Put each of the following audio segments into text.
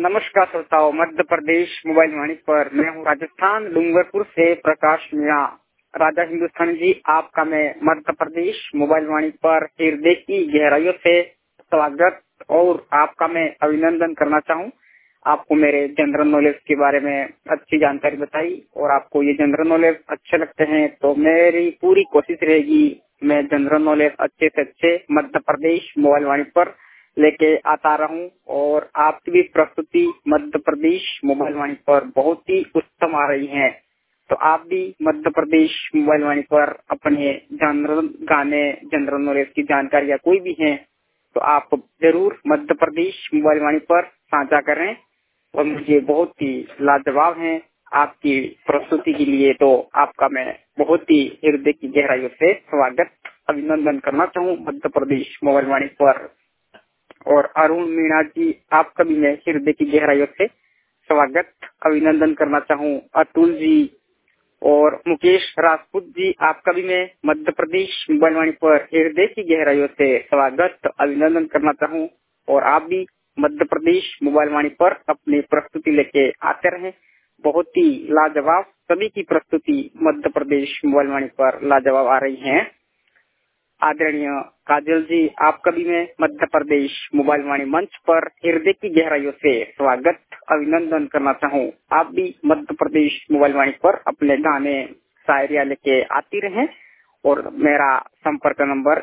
नमस्कार श्रोताओं, मध्य प्रदेश मोबाइल वाणी पर मैं हूँ राजस्थान डूंगरपुर से प्रकाश मीणा। राजा हिंदुस्तानी जी, आपका मैं मध्य प्रदेश मोबाइल वाणी पर हृदय की गहराइयों से स्वागत और आपका मैं अभिनंदन करना चाहूँ। आपको मेरे जनरल नॉलेज के बारे में अच्छी जानकारी बताई और आपको ये जनरल नॉलेज अच्छे लगते हैं तो मेरी पूरी कोशिश रहेगी मैं जनरल नॉलेज अच्छे से अच्छे मध्य प्रदेश मोबाइल वाणी पर लेके आता रहूं और आपकी भी प्रस्तुति मध्य प्रदेश मोबाइल वाणी पर बहुत ही उत्तम आ रही है। तो आप भी मध्य प्रदेश मोबाइल वाणी पर अपने जनरल गाने, जनरल नॉलेज की जानकारी या कोई भी है तो आप जरूर मध्य प्रदेश मोबाइल वाणी पर साझा करें और मुझे बहुत ही लाजवाब है आपकी प्रस्तुति के लिए। तो आपका मैं बहुत ही हृदय की गहराइयों से स्वागत अभिनंदन करना चाहूँ मध्य प्रदेश मोबाइल वाणी पर। और अरुण मीणा जी, आपका भी मैं हृदय की गहराइयों से स्वागत अभिनंदन करना चाहूँ। अतुल जी और मुकेश राजपूत जी, आपका भी मैं मध्य प्रदेश मोबाइल वाणी पर हृदय की गहराइयों से स्वागत अभिनंदन करना चाहूँ और आप भी मध्य प्रदेश मोबाइल वाणी पर अपनी प्रस्तुति लेके आते रहे। बहुत ही लाजवाब सभी की प्रस्तुति मध्य प्रदेश मोबाइल वाणी पर लाजवाब आ रही है। आदरणीय काजल जी, आपका भी मैं मध्य प्रदेश मोबाइल वाणी मंच पर हृदय की गहराइयों से स्वागत अभिनंदन करना चाहूँ। आप भी मध्य प्रदेश मोबाइल वाणी पर अपने गाने शायरिया लेके आती रहें और मेरा संपर्क नंबर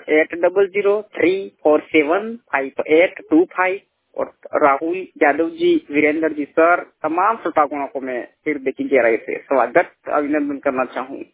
8003475825 और राहुल यादव जी, वीरेंद्र जी सर, तमाम श्रोतागणों को मैं हृदय की गहराई से स्वागत अभिनंदन करना चाहूँ।